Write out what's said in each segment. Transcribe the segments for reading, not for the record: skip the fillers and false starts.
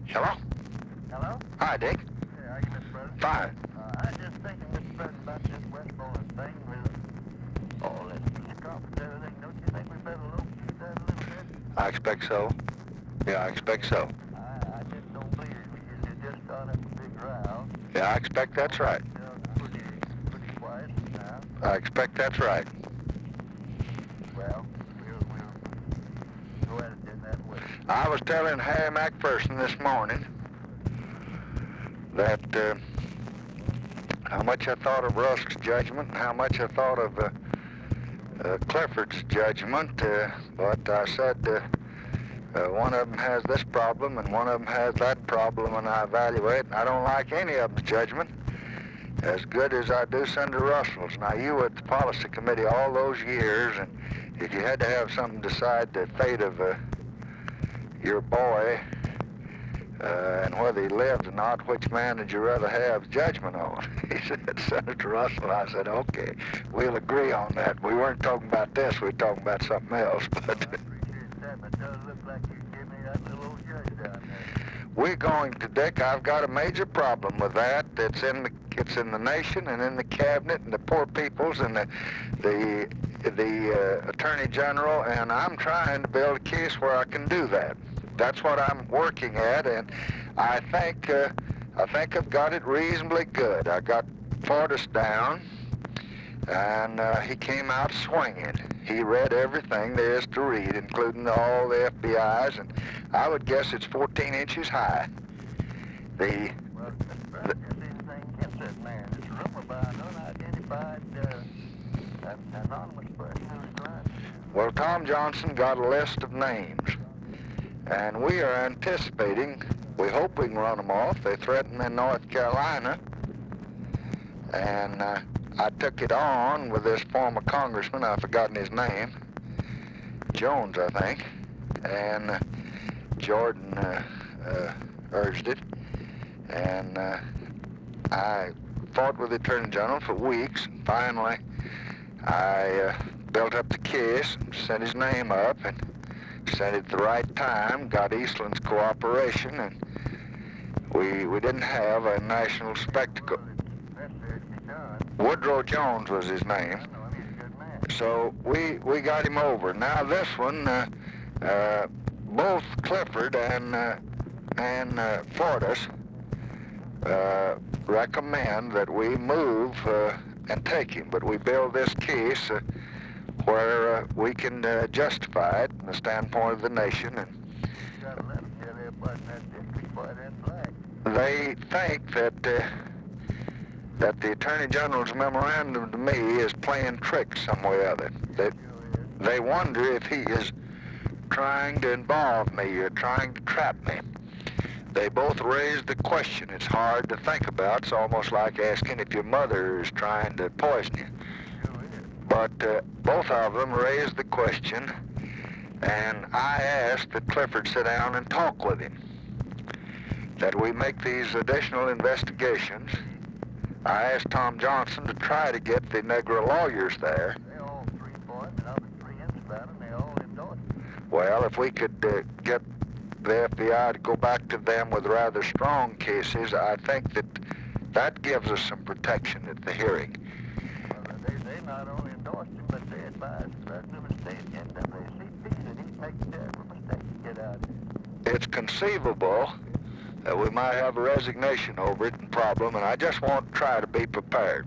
Hello? Hello? Hi, Dick. Yeah, how you, Mr. President? Fine. I was just thinking, Mr. President, about this Westmoreland thing with all this peace conference and everything. Don't you think we better low-key that a little bit? I expect so. Yeah, I expect so. I just don't believe it. We just got up a big row. Yeah, I expect that's right. Pretty quiet now. I expect that's right. Well, we'll go at it in that way. I was telling Harry McPherson this morning that how much I thought of Rusk's judgment and how much I thought of Clifford's judgment, but I said one of them has this problem and one of them has that problem, and I evaluate, and I don't like any of them's judgment as good as I do Senator Russell's. Now, you were at the policy committee all those years, and if you had to have something decide the fate of your boy and whether he lived or not, which man would you rather have judgment on? He said, Senator Russell. I said, okay, we'll agree on that. We weren't talking about this, we were talking about something else. But I appreciate that, but it does look like you gave me that little old judge down there. we're going to, Dick, I've got a major problem with that. It's in the nation and in the cabinet and the poor peoples and the Attorney General, and I'm trying to build a case where I can do that. That's what I'm working at, and I think I've got it reasonably good. I got Fortas down, and he came out swinging. He read everything there is to read, including all the FBI's, and I would guess it's 14 inches high. Well, Mr. President, is anything against that man? It's a rumor by an unidentified anonymous person who's trying to... Well, Tom Johnson got a list of names, and we are anticipating, we hope we can run them off. They threaten in North Carolina, and I took it on with this former congressman, I've forgotten his name, Jones, I think, and Jordan urged it, and I fought with the Attorney General for weeks, and finally I built up the case, sent his name up, and sent it at the right time, got Eastland's cooperation, and we didn't have a national spectacle. Woodrow Jones was his name. So we got him over. Now this one, both Clifford and Fortas recommend that we move and take him, but we build this case where we can justify it from the standpoint of the nation. And they think that the Attorney General's memorandum to me is playing tricks some way or other. They wonder if he is trying to involve me or trying to trap me. They both raised the question. It's hard to think about. It's almost like asking if your mother is trying to poison you. But both of them raised the question, and I asked that Clifford sit down and talk with him, that we make these additional investigations. I asked Tom Johnson to try to get the Negro lawyers there. They all three for it, and other three ends about it, and they all endorsed it. Well, if we could get the FBI to go back to them with rather strong cases, I think that gives us some protection at the hearing. Well, they not only endorsed him, but they advised the President of the state NAACP that he'd make a terrible mistake to get out there. It's conceivable that we might have a resignation over it and problem, and I just want to try to be prepared.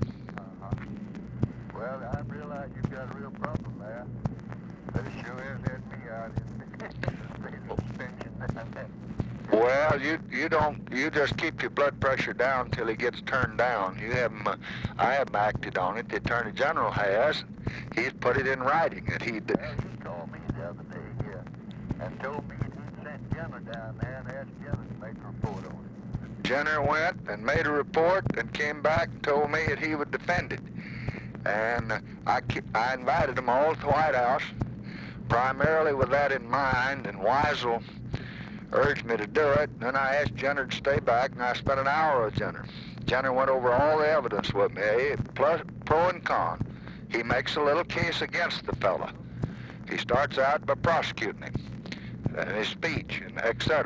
Well, I realize you've got a real problem there. But it sure has had me out in state of suspension down there. Well, you just keep your blood pressure down until he gets turned down. I haven't acted on it. The Attorney General has. He's put it in writing that he did. Well, he called me the other day here and told me he'd sent Jenner down there and asked Jenner to make a report on it. Jenner went and made a report and came back and told me that he would defend it. And I invited them all to the White House, primarily with that in mind, and Weisel urged me to do it. Then I asked Jenner to stay back, and I spent an hour with Jenner. Jenner went over all the evidence with me, plus pro and con. He makes a little case against the fella. He starts out by prosecuting him, and his speech, and etc.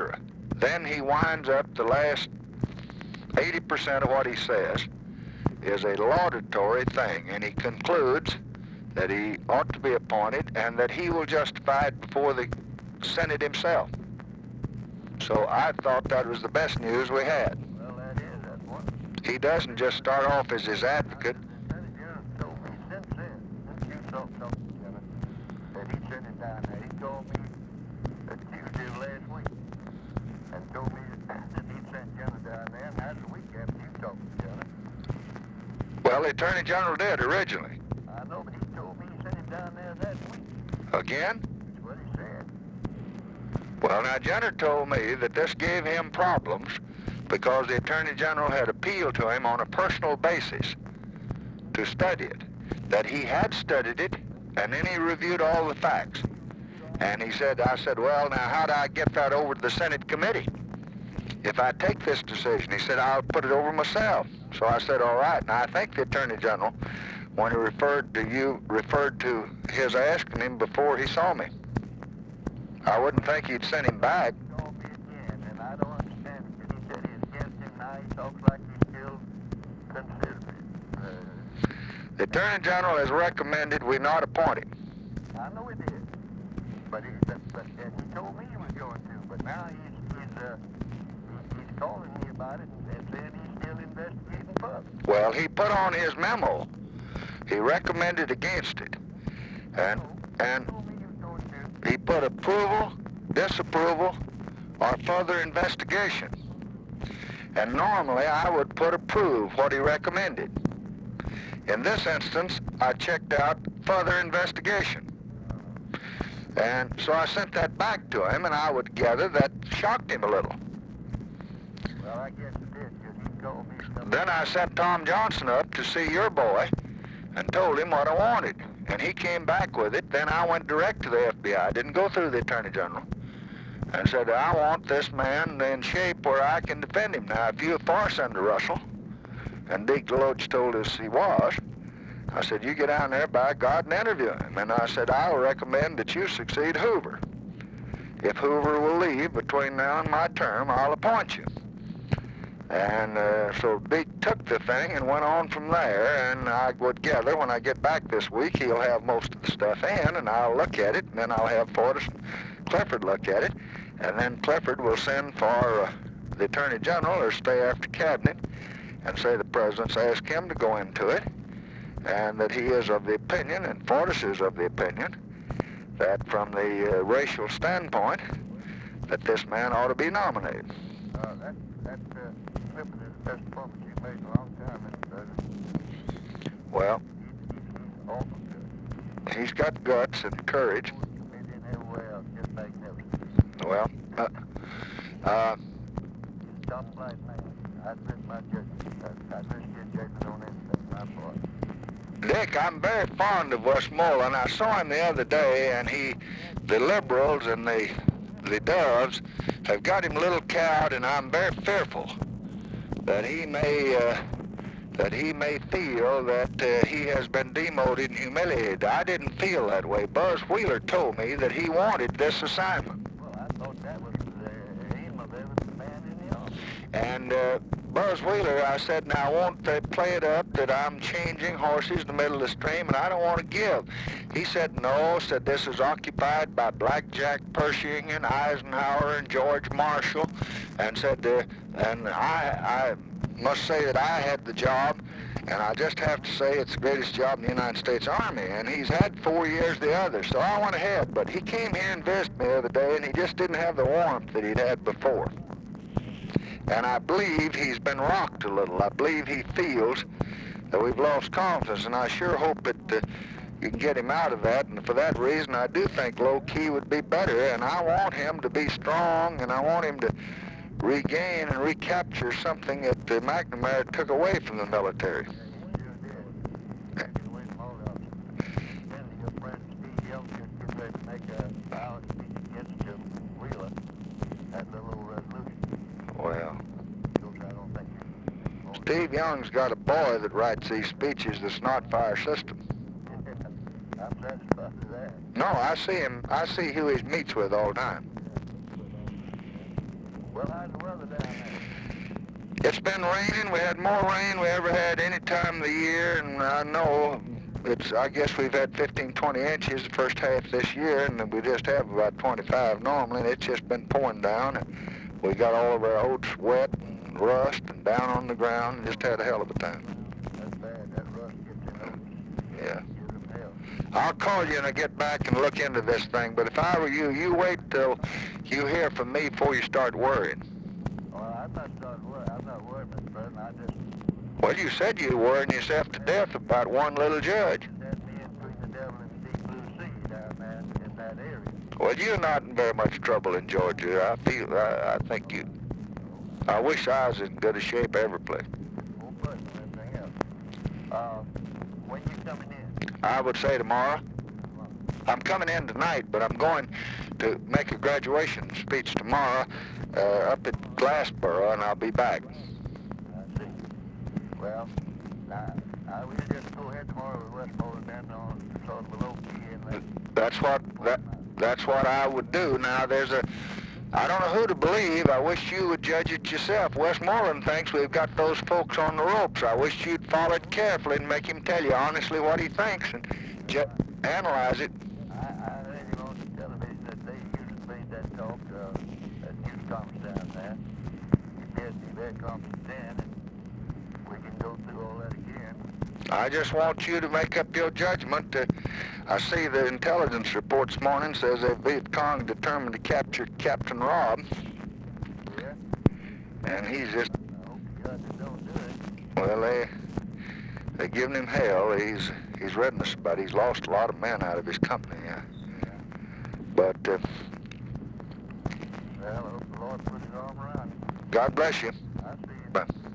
then he winds up the last 80% of what he says is a laudatory thing, and he concludes that he ought to be appointed and that he will justify it before the Senate himself. So I thought that was the best news we had. Well, that's wonderful. He doesn't just start off as his advocate. The Attorney General told me since then, since you talked to him, that he sent him down there. He told me Tuesday of last week, and told me that he sent Jenner down there, and that's a week after you talked to Jenner. Well, the Attorney General did originally. I know, but he told me he sent him down there that week. Again? That's what he said. Well, now, Jenner told me that this gave him problems because the Attorney General had appealed to him on a personal basis to study it, that he had studied it, and then he reviewed all the facts. And he said, I said, well, now, how do I get that over to the Senate committee? If I take this decision, he said, I'll put it over myself. So I said, all right. Now, I think the Attorney General, when he referred to his asking him before he saw me. I wouldn't think he'd send him back. He told me again, and I don't understand it, because he said he's against him now. He talks like he's still considering it. The Attorney General has recommended we not appoint him. I know he did, but he told me he was going to. But now he's calling me about it and saying he's still investigating further. Well, he put on his memo. He recommended against it, and He told me he was going to. he put approval, disapproval, or further investigation. And normally I would put approve what he recommended. In this instance, I checked out further investigation. And so I sent that back to him, and I would gather that shocked him a little. Well, I guess it did, because he told me something. Then I sent Tom Johnson up to see your boy and told him what I wanted. And he came back with it. Then I went direct to the FBI, didn't go through the Attorney General, and said, I want this man in shape where I can defend him. Now, if you're for Senator Russell, and Deke DeLoach told us he was, I said, you get down there, by God, and interview him. And I said, I'll recommend that you succeed Hoover. If Hoover will leave between now and my term, I'll appoint you. And so Deke took the thing and went on from there, and I would gather when I get back this week, he'll have most of the stuff in, and I'll look at it, and then I'll have Fortas and Clifford look at it, and then Clifford will send for the Attorney General or stay after Cabinet and say the President's asked him to go into it, and that he is of the opinion, and Fortas is of the opinion, that from the racial standpoint, that this man ought to be nominated. That Clifford is the best performance you've made in a long time, Mr. President. Well, He's awesome good. he's got guts and courage. Committee and everywhere else, just magnificent. Well, He's top flight man. I'd risk my judgment. I'd risk your judgment on anything, my boy. Dick, I'm very fond of Westmoreland. I saw him the other day, and the liberals and the Doves have got him a little cowed, and I'm very fearful that he may feel that he has been demoted and humiliated. I didn't feel that way. Buzz Wheeler told me that he wanted this assignment. Well, I thought that was the aim of every man in the office. And Buzz Wheeler, I said, now won't they play it up that I'm changing horses in the middle of the stream and I don't want to give? He said, no, said this is occupied by Blackjack Pershing and Eisenhower and George Marshall, and said, and I must say that I had the job, and I just have to say it's the greatest job in the United States Army, and he's had 4 years the other, so I went ahead. But he came here and visited me the other day, and he just didn't have the warmth that he'd had before. And I believe he's been rocked a little. I believe he feels that we've lost confidence, and I sure hope that you can get him out of that. And for that reason, I do think low-key would be better, and I want him to be strong, and I want him to regain and recapture something that McNamara took away from the military. Well, Steve Young's got a boy that writes these speeches that's not fire system. I'm satisfied with that. No, I see him. I see who he meets with all the time. Well, how's the weather down there? It's been raining. We had more rain we ever had any time of the year, and I know I guess we've had 15, 20 inches the first half this year, and we just have about 25 normally, and it's just been pouring down, and we got all of our oats wet and rust and down on the ground, and just had a hell of a time. That's bad. That rust gets in oats. Yeah. Gives them hell. I'll call you and I'll get back and look into this thing, but if I were you, you wait till you hear from me before you start worrying. Well, I'm not worried. I'm not worried, Mr. President. I just... Well, you said you were worrying yourself to death about one little judge. That's me in between the devil and the deep blue sea down there in that area. Well, you're not in very much trouble in Georgia. I think you... I wish I was in good a shape every place. More blood than anything else. When you coming in? I would say tomorrow. I'm coming in tonight, but I'm going to make a graduation speech tomorrow up at Glassboro, and I'll be back. I see. Well, I will just go ahead tomorrow with Westmoreland then on sort of a low key and That's what I would do. Now, I don't know who to believe. I wish you would judge it yourself. Westmoreland thinks we've got those folks on the ropes. I wish you'd follow it carefully and make him tell you honestly what he thinks and analyze it. I heard him on the television that they usually made that talk at news conference down there. He said be very confident then, and we can go through all that again. I just want you to make up your judgment. I see the intelligence report this morning says that Viet Cong determined to capture Captain Robb. Yeah? And he's just... I hope to God they don't do it. Well, they're giving him hell. He's written us about it. He's lost a lot of men out of his company. Yeah. But Well, I hope the Lord puts his arm around him. God bless you. I see you. Bye.